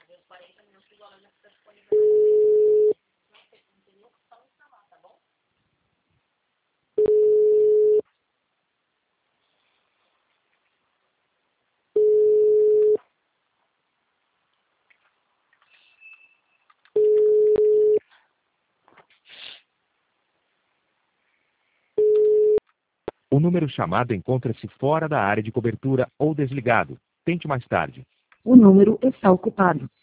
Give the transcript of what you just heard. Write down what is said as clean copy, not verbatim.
O número chamado encontra-se fora da área de cobertura ou desligado. Tente mais tarde. O número está ocupado.